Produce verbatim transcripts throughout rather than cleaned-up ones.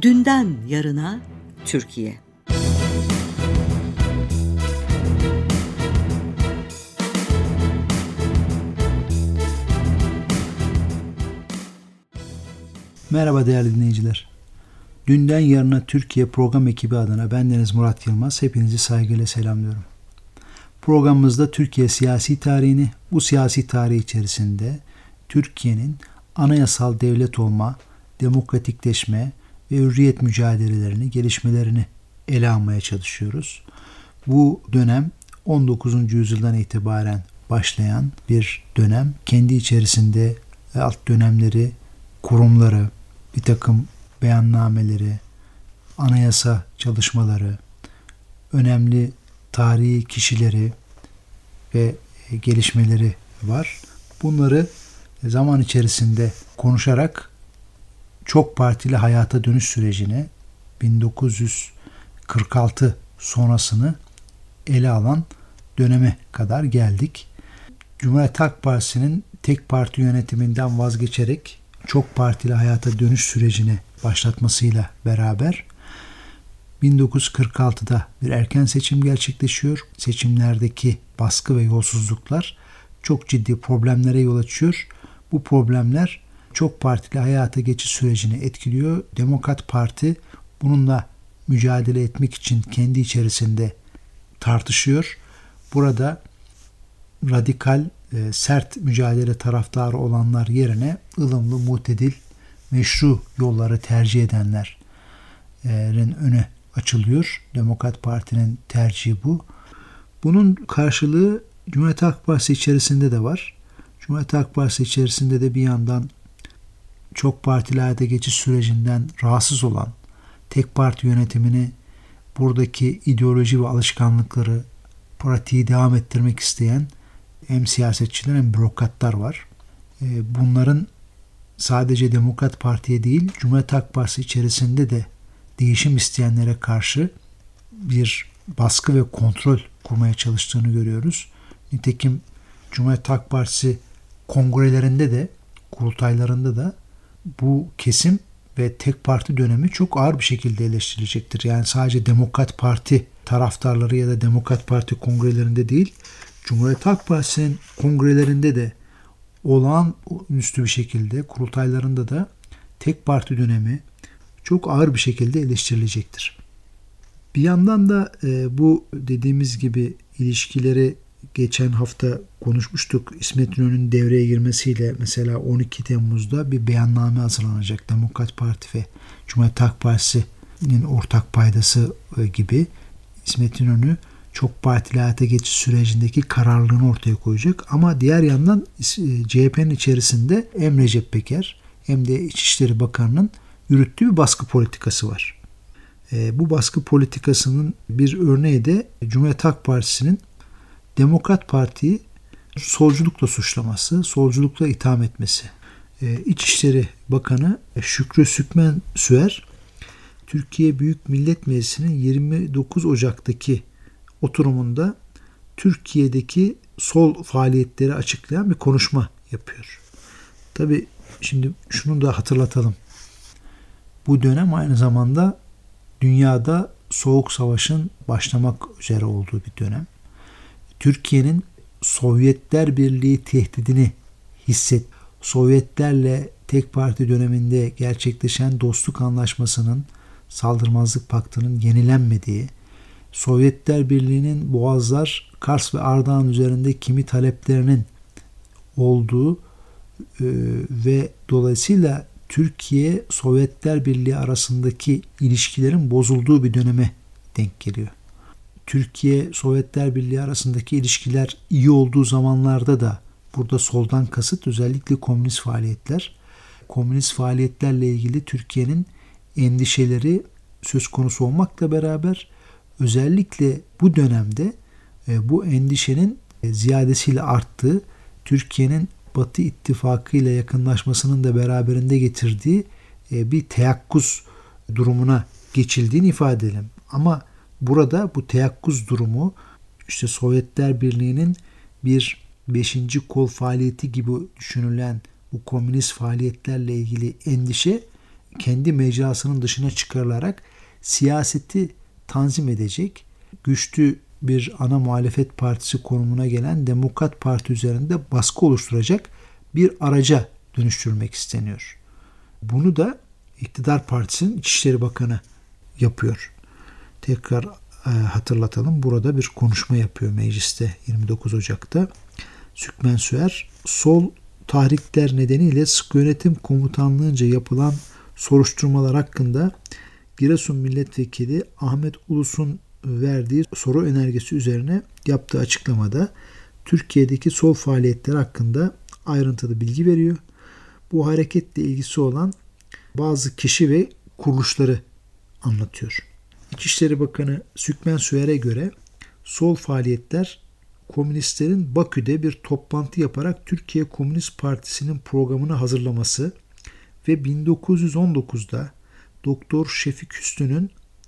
Dünden yarına Türkiye. Merhaba değerli dinleyiciler. Dünden yarına Türkiye program ekibi adına bendeniz Murat Yılmaz. Hepinizi saygıyla selamlıyorum. Programımızda Türkiye siyasi tarihini, bu siyasi tarih içerisinde Türkiye'nin anayasal devlet olma, demokratikleşme ve hürriyet mücadelelerini, gelişmelerini ele almaya çalışıyoruz. Bu dönem on dokuzuncu yüzyıldan itibaren başlayan bir dönem. Kendi içerisinde alt dönemleri, kurumları, bir takım beyannameleri, anayasa çalışmaları, önemli tarihi kişileri ve gelişmeleri var. Bunları zaman içerisinde konuşarak çok partili hayata dönüş sürecine bin dokuz yüz kırk altı sonrasını ele alan döneme kadar geldik. Cumhuriyet Halk Partisi'nin tek parti yönetiminden vazgeçerek çok partili hayata dönüş sürecini başlatmasıyla beraber bin dokuz yüz kırk altıda bir erken seçim gerçekleşiyor. Seçimlerdeki baskı ve yolsuzluklar çok ciddi problemlere yol açıyor. Bu problemler çok partili hayata geçiş sürecini etkiliyor. Demokrat Parti bununla mücadele etmek için kendi içerisinde tartışıyor. Burada radikal, e, sert mücadele taraftarı olanlar yerine ılımlı, mutedil, meşru yolları tercih edenlerin önü açılıyor. Demokrat Parti'nin tercihi bu. Bunun karşılığı Cumhuriyet Halk Partisi içerisinde de var. Cumhuriyet Halk Partisi içerisinde de bir yandan çok partili hayata geçiş sürecinden rahatsız olan, tek parti yönetimini, buradaki ideoloji ve alışkanlıkları, pratiği devam ettirmek isteyen hem siyasetçiler hem bürokratlar var. Bunların sadece Demokrat Parti'ye değil, Cumhuriyet Halk Partisi içerisinde de değişim isteyenlere karşı bir baskı ve kontrol kurmaya çalıştığını görüyoruz. Nitekim Cumhuriyet Halk Partisi kongrelerinde de, kurultaylarında da bu kesim ve tek parti dönemi çok ağır bir şekilde eleştirilecektir. Yani sadece Demokrat Parti taraftarları ya da Demokrat Parti kongrelerinde değil, Cumhuriyet Halk Partisi'nin kongrelerinde de olağanüstü bir şekilde, kurultaylarında da tek parti dönemi çok ağır bir şekilde eleştirilecektir. Bir yandan da e, bu dediğimiz gibi ilişkileri geçen hafta konuşmuştuk. İsmet İnönü'nün devreye girmesiyle mesela on iki Temmuz'da bir beyanname hazırlanacak. Demokrat Parti ve Cumhuriyet Halk Partisi'nin ortak paydası gibi İsmet İnönü çok partili hayata geçiş sürecindeki kararlılığını ortaya koyacak. Ama diğer yandan C H P'nin içerisinde hem Recep Peker hem de İçişleri Bakanı'nın yürüttüğü bir baskı politikası var. E, bu baskı politikasının bir örneği de Cumhuriyet Halk Partisi'nin Demokrat Parti'yi solculukla suçlaması, solculukla itham etmesi. E, İçişleri Bakanı Şükrü Sükmen Süer, Türkiye Büyük Millet Meclisi'nin yirmi dokuz Ocak'taki oturumunda Türkiye'deki sol faaliyetleri açıklayan bir konuşma yapıyor. Tabii şimdi şunu da hatırlatalım. Bu dönem aynı zamanda dünyada Soğuk Savaş'ın başlamak üzere olduğu bir dönem. Türkiye'nin Sovyetler Birliği tehdidini hisset, Sovyetlerle tek parti döneminde gerçekleşen dostluk anlaşmasının, saldırmazlık paktının yenilenmediği, Sovyetler Birliği'nin Boğazlar, Kars ve Ardahan üzerinde kimi taleplerinin olduğu e, ve dolayısıyla Türkiye Sovyetler Birliği arasındaki ilişkilerin bozulduğu bir döneme denk geliyor. Türkiye Sovyetler Birliği arasındaki ilişkiler iyi olduğu zamanlarda da burada soldan kasıt özellikle komünist faaliyetler. Komünist faaliyetlerle ilgili Türkiye'nin endişeleri söz konusu olmakla beraber özellikle bu dönemde bu endişenin ziyadesiyle arttığı, Türkiye'nin Batı İttifakı ile yakınlaşmasının da beraberinde getirdiği bir teyakkuz durumuna geçildiğini ifade edelim. Ama burada bu teyakkuz durumu işte Sovyetler Birliği'nin bir beşinci kol faaliyeti gibi düşünülen bu komünist faaliyetlerle ilgili endişe kendi mecrasının dışına çıkarılarak siyaseti tanzim edecek güçlü bir ana muhalefet partisi konumuna gelen Demokrat Parti üzerinde baskı oluşturacak bir araca dönüştürülmek isteniyor. Bunu da İktidar Partisi'nin İçişleri Bakanı yapıyor. Tekrar e, hatırlatalım. Burada bir konuşma yapıyor mecliste yirmi dokuz Ocak'ta. Sükmen Süer, sol tahrikler nedeniyle sıkı yönetim komutanlığınca yapılan soruşturmalar hakkında Giresun Milletvekili Ahmet Ulus'un verdiği soru önergesi üzerine yaptığı açıklamada Türkiye'deki sol faaliyetler hakkında ayrıntılı bilgi veriyor. Bu hareketle ilgisi olan bazı kişi ve kuruluşları anlatıyor. İçişleri Bakanı Sükmen Süer'e göre sol faaliyetler komünistlerin Bakü'de bir toplantı yaparak Türkiye Komünist Partisi'nin programını hazırlaması ve bin dokuz yüz on dokuzda Doktor Şefik Hüsnü'nün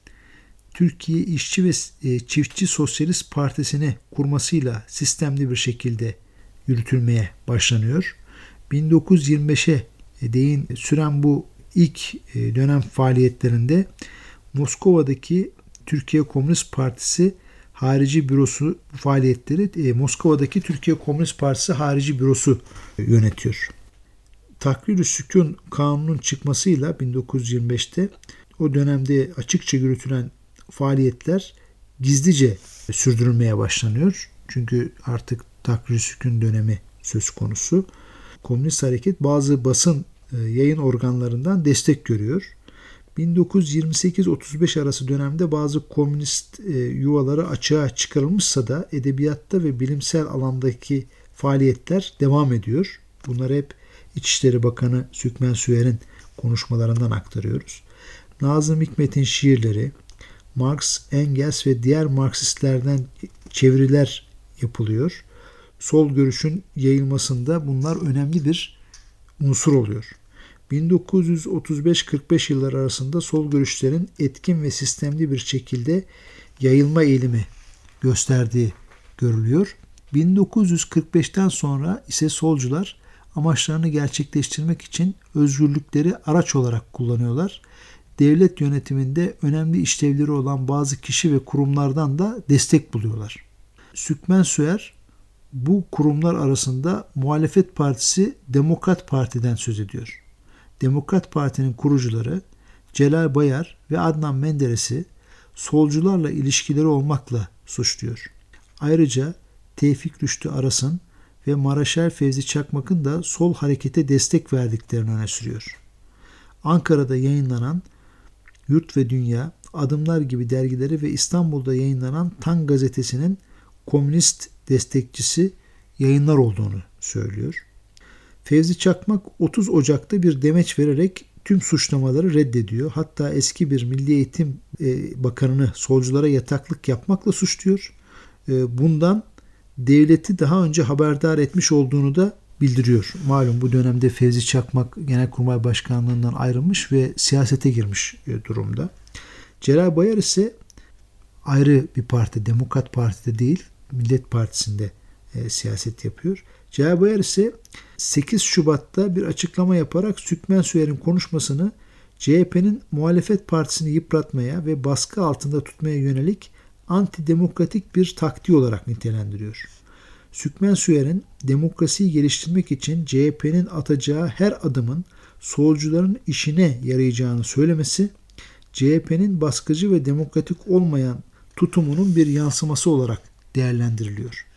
Türkiye İşçi ve Çiftçi Sosyalist Partisi'ni kurmasıyla sistemli bir şekilde yürütülmeye başlanıyor. bin dokuz yüz yirmi beşe değin süren bu ilk dönem faaliyetlerinde Moskova'daki Türkiye Komünist Partisi harici bürosu faaliyetleri Moskova'daki Türkiye Komünist Partisi harici bürosu yönetiyor. Takrir-i Sükun Kanunu'nun çıkmasıyla bin dokuz yüz yirmi beşte o dönemde açıkça yürütülen faaliyetler gizlice sürdürülmeye başlanıyor. Çünkü artık Takrir-i Sükun dönemi söz konusu. Komünist hareket bazı basın yayın organlarından destek görüyor. bin dokuz yüz yirmi sekiz otuz beş arası dönemde bazı komünist yuvaları açığa çıkarılmışsa da edebiyatta ve bilimsel alandaki faaliyetler devam ediyor. Bunlar hep İçişleri Bakanı Sükmen Süer'in konuşmalarından aktarıyoruz. Nazım Hikmet'in şiirleri, Marx, Engels ve diğer Marksistlerden çeviriler yapılıyor. Sol görüşün yayılmasında bunlar önemli bir unsur oluyor. bin dokuz yüz otuz beş kırk beş yılları arasında sol görüşlerin etkin ve sistemli bir şekilde yayılma eğilimi gösterdiği görülüyor. bin dokuz yüz kırk beşten sonra ise solcular amaçlarını gerçekleştirmek için özgürlükleri araç olarak kullanıyorlar. Devlet yönetiminde önemli işlevleri olan bazı kişi ve kurumlardan da destek buluyorlar. Sükmen Süer bu kurumlar arasında muhalefet partisi Demokrat Parti'den söz ediyor. Demokrat Parti'nin kurucuları Celal Bayar ve Adnan Menderes'i solcularla ilişkileri olmakla suçluyor. Ayrıca Tevfik Rüştü Aras'ın ve Maraşer Fevzi Çakmak'ın da sol harekete destek verdiklerini öne sürüyor. Ankara'da yayınlanan Yurt ve Dünya, Adımlar gibi dergileri ve İstanbul'da yayınlanan Tan gazetesinin komünist destekçisi yayınlar olduğunu söylüyor. Fevzi Çakmak otuz Ocak'ta bir demeç vererek tüm suçlamaları reddediyor. Hatta eski bir Milli Eğitim Bakanı'nı solculara yataklık yapmakla suçluyor. Bundan devleti daha önce haberdar etmiş olduğunu da bildiriyor. Malum bu dönemde Fevzi Çakmak Genelkurmay Başkanlığından ayrılmış ve siyasete girmiş durumda. Celal Bayar ise ayrı bir parti, Demokrat Parti'de değil, Millet Partisi'nde e, siyaset yapıyor. Celal Bayar ise sekiz Şubat'ta bir açıklama yaparak Sükmen Süer'in konuşmasını C H P'nin muhalefet partisini yıpratmaya ve baskı altında tutmaya yönelik antidemokratik bir taktiği olarak nitelendiriyor. Sükmen Süer'in demokrasiyi geliştirmek için C H P'nin atacağı her adımın solcuların işine yarayacağını söylemesi, C H P'nin baskıcı ve demokratik olmayan tutumunun bir yansıması olarak değerlendiriliyor.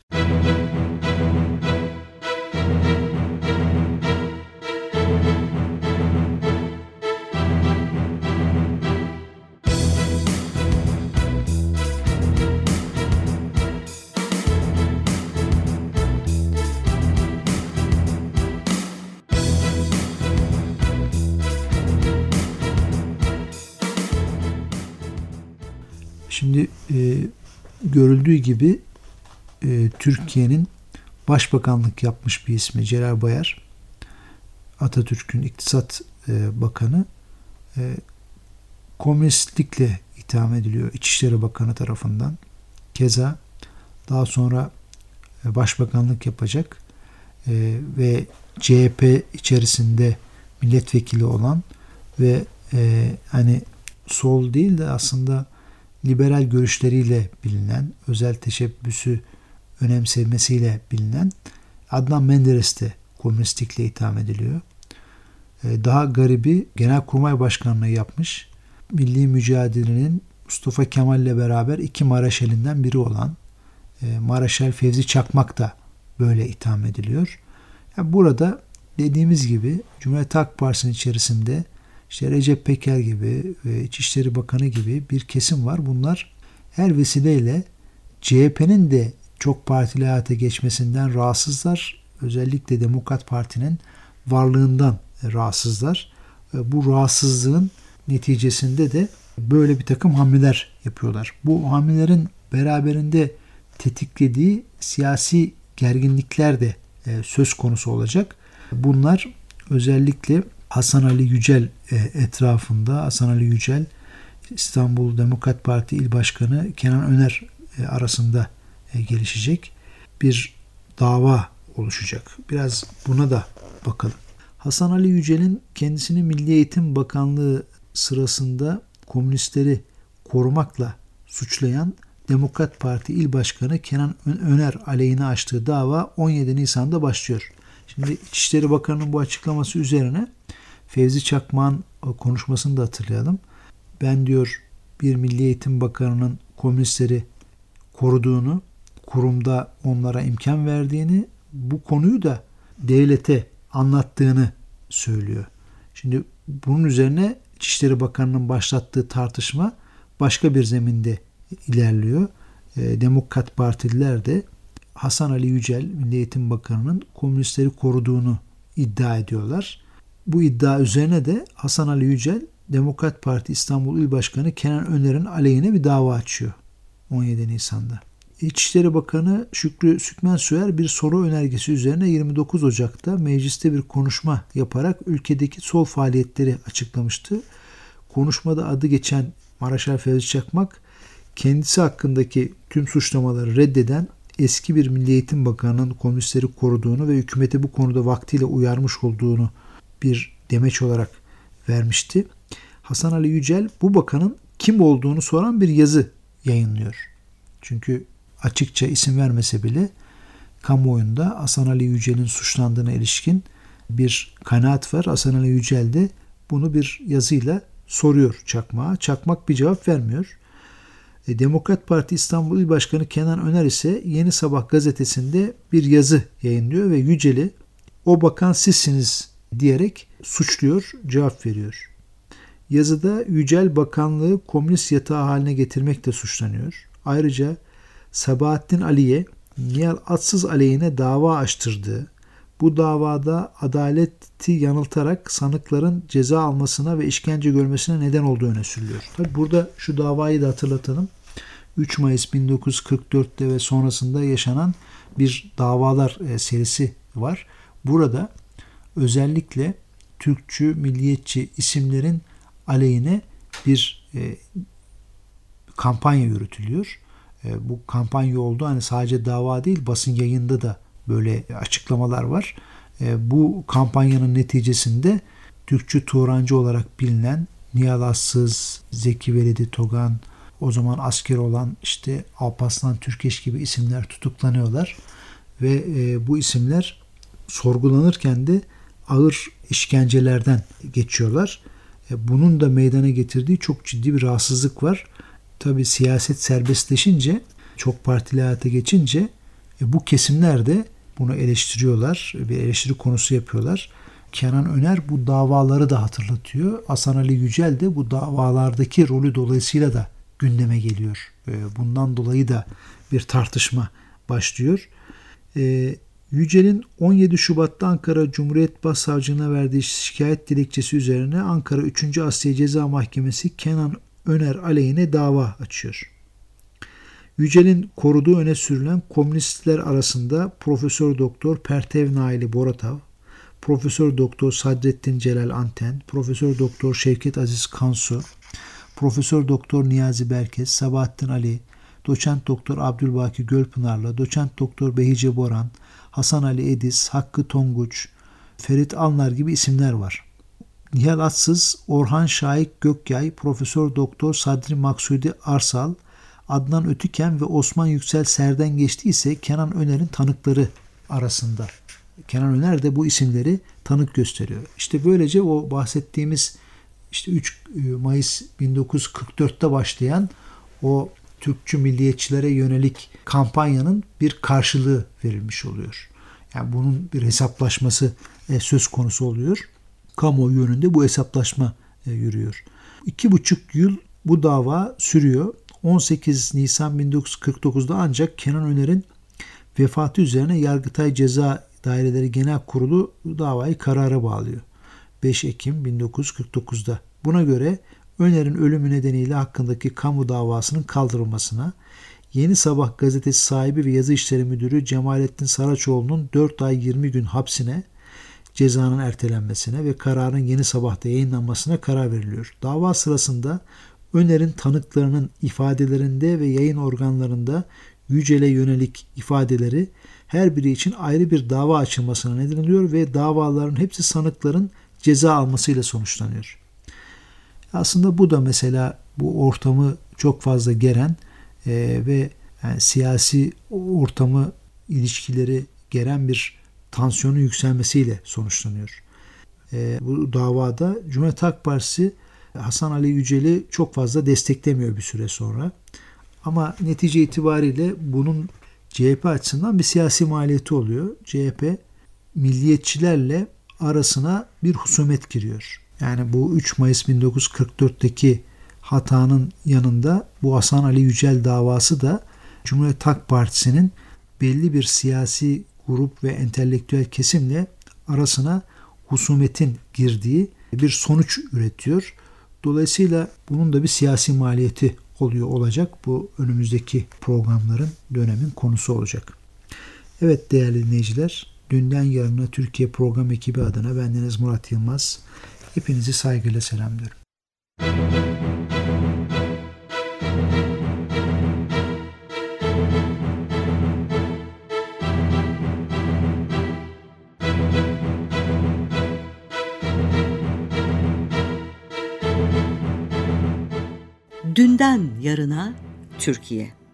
Şimdi e, görüldüğü gibi e, Türkiye'nin başbakanlık yapmış bir ismi Celal Bayar, Atatürk'ün iktisat e, bakanı, e, komünistlikle itham ediliyor İçişleri Bakanı tarafından. Keza daha sonra e, başbakanlık yapacak e, ve C H P içerisinde milletvekili olan ve e, hani sol değil de aslında liberal görüşleriyle bilinen, özel teşebbüsü önemsemesiyle bilinen Adnan Menderes de komünistlikle itham ediliyor. E, daha garibi Genelkurmay Başkanlığı yapmış. Milli mücadelenin Mustafa Kemal ile beraber iki Maraşelinden biri olan e, Maraşel Fevzi Çakmak da böyle itham ediliyor. Yani burada dediğimiz gibi Cumhuriyet Halk Partisi'nin içerisinde işte Recep Peker gibi ve İçişleri Bakanı gibi bir kesim var. Bunlar her vesileyle C H P'nin de çok partili hayata geçmesinden rahatsızlar. Özellikle Demokrat Parti'nin varlığından rahatsızlar. Bu rahatsızlığın neticesinde de böyle bir takım hamleler yapıyorlar. Bu hamlelerin beraberinde tetiklediği siyasi gerginlikler de söz konusu olacak. Bunlar özellikle Hasan Ali Yücel etrafında, Hasan Ali Yücel, İstanbul Demokrat Parti İl Başkanı Kenan Öner arasında gelişecek bir dava oluşacak. Biraz buna da bakalım. Hasan Ali Yücel'in kendisini Milli Eğitim Bakanlığı sırasında komünistleri korumakla suçlayan Demokrat Parti İl Başkanı Kenan Öner aleyhine açtığı dava on yedi Nisan'da başlıyor. Şimdi İçişleri Bakanı'nın bu açıklaması üzerine Fevzi Çakmak'ın konuşmasını da hatırlayalım. Ben diyor bir Milli Eğitim Bakanı'nın komünistleri koruduğunu, kurumda onlara imkan verdiğini, bu konuyu da devlete anlattığını söylüyor. Şimdi bunun üzerine İçişleri Bakanı'nın başlattığı tartışma başka bir zeminde ilerliyor. E, Demokrat Partililer de Hasan Ali Yücel, Milli Eğitim Bakanı'nın komünistleri koruduğunu iddia ediyorlar. Bu iddia üzerine de Hasan Ali Yücel, Demokrat Parti İstanbul İl Başkanı Kenan Öner'in aleyhine bir dava açıyor on yedi Nisan'da. İçişleri Bakanı Şükrü Sükmen Süer bir soru önergesi üzerine yirmi dokuz Ocak'ta mecliste bir konuşma yaparak ülkedeki sol faaliyetleri açıklamıştı. Konuşmada adı geçen Maraşel Fevzi Çakmak, kendisi hakkındaki tüm suçlamaları reddeden eski bir Milli Eğitim Bakanı'nın komünistleri koruduğunu ve hükümete bu konuda vaktiyle uyarmış olduğunu bir demeç olarak vermişti. Hasan Ali Yücel bu bakanın kim olduğunu soran bir yazı yayınlıyor. Çünkü açıkça isim vermese bile kamuoyunda Hasan Ali Yücel'in suçlandığına ilişkin bir kanaat var. Hasan Ali Yücel de bunu bir yazıyla soruyor Çakmak'a. Çakmak bir cevap vermiyor. E, Demokrat Parti İstanbul İl Başkanı Kenan Öner ise Yeni Sabah gazetesinde bir yazı yayınlıyor ve Yücel'i o bakan sizsiniz diyerek suçluyor, cevap veriyor. Yazıda Yücel bakanlığı komünist yatağı haline getirmekle suçlanıyor. Ayrıca Sabahattin Ali'ye Nihal Atsız aleyhine dava açtırdığı, bu davada adaleti yanıltarak sanıkların ceza almasına ve işkence görmesine neden olduğu öne sürülüyor. Tabi burada şu davayı da hatırlatalım. üç Mayıs bin dokuz yüz kırk dörtte ve sonrasında yaşanan bir davalar serisi var. Burada özellikle Türkçü, milliyetçi isimlerin aleyhine bir e, kampanya yürütülüyor. E, bu kampanya oldu. Hani sadece dava değil, basın yayında da böyle açıklamalar var. E, bu kampanyanın neticesinde Türkçü Turancı olarak bilinen Nihal Atsız, Zeki Velidi Togan, o zaman asker olan işte Alparslan Türkeş gibi isimler tutuklanıyorlar ve e, bu isimler sorgulanırken de ağır işkencelerden geçiyorlar. E, bunun da meydana getirdiği çok ciddi bir rahatsızlık var. Tabii siyaset serbestleşince, çok partili hayata geçince e, bu kesimler de bunu eleştiriyorlar, bir eleştiri konusu yapıyorlar. Kenan Öner bu davaları da hatırlatıyor. Hasan Ali Yücel de bu davalardaki rolü dolayısıyla da gündeme geliyor. Bundan dolayı da bir tartışma başlıyor. Yücel'in on yedi Şubat'ta Ankara Cumhuriyet Başsavcılığına verdiği şikayet dilekçesi üzerine Ankara üçüncü Asliye Ceza Mahkemesi Kenan Öner aleyhine dava açıyor. Yücel'in koruduğu öne sürülen komünistler arasında Profesör Doktor Pertev Naili Boratav, Profesör Doktor Sadrettin Celal Anten, Profesör Doktor Şevket Aziz Kansu, Profesör Doktor Niyazi Berkes, Sabahattin Ali, Doçent Doktor Abdülbaki Gölpınarlı, Doçent Doktor Behice Boran, Hasan Ali Ediz, Hakkı Tonguç, Ferit Alnar gibi isimler var. Nihal Atsız, Orhan Şahik Gökyay, Profesör Doktor Sadri Maksudi Arsal, Adnan Ötüken ve Osman Yüksel Serden geçti ise Kenan Öner'in tanıkları arasında. Kenan Öner de bu isimleri tanık gösteriyor. İşte böylece o bahsettiğimiz işte üç Mayıs bin dokuz yüz kırk dörtte başlayan o Türkçü milliyetçilere yönelik kampanyanın bir karşılığı verilmiş oluyor. Yani bunun bir hesaplaşması söz konusu oluyor. Kamuoyu yönünde bu hesaplaşma yürüyor. İki buçuk yıl bu dava sürüyor. on sekiz Nisan bin dokuz yüz kırk dokuzda ancak Kenan Öner'in vefatı üzerine Yargıtay Ceza Daireleri Genel Kurulu davayı karara bağlıyor. beş Ekim bin dokuz yüz kırk dokuzda. Buna göre Öner'in ölümü nedeniyle hakkındaki kamu davasının kaldırılmasına, Yeni Sabah gazetesi sahibi ve yazı işleri müdürü Cemalettin Saraçoğlu'nun dört ay yirmi gün hapsine, cezanın ertelenmesine ve kararın Yeni Sabah'ta yayınlanmasına karar veriliyor. Dava sırasında Öner'in tanıklarının ifadelerinde ve yayın organlarında Yücel'e yönelik ifadeleri her biri için ayrı bir dava açılmasına neden oluyor ve davaların hepsi sanıkların ceza almasıyla sonuçlanıyor. Aslında bu da mesela bu ortamı çok fazla geren e, ve yani siyasi ortamı, ilişkileri geren bir tansiyonun yükselmesiyle sonuçlanıyor. E, bu davada Cumhuriyet Halk Partisi Hasan Ali Yücel'i çok fazla desteklemiyor bir süre sonra. Ama netice itibariyle bunun C H P açısından bir siyasi maliyeti oluyor. C H P milliyetçilerle arasına bir husumet giriyor. Yani bu üç Mayıs bin dokuz yüz kırk dörtteki hatanın yanında bu Hasan Ali Yücel davası da Cumhuriyet Halk Partisi'nin belli bir siyasi grup ve entelektüel kesimle arasına husumetin girdiği bir sonuç üretiyor. Dolayısıyla bunun da bir siyasi maliyeti oluyor olacak. Bu önümüzdeki programların, dönemin konusu olacak. Evet değerli dinleyiciler, Dünden Yarına Türkiye program ekibi adına bendeniz Murat Yılmaz. Hepinizi saygıyla selamlıyorum. Dünden Yarına Türkiye.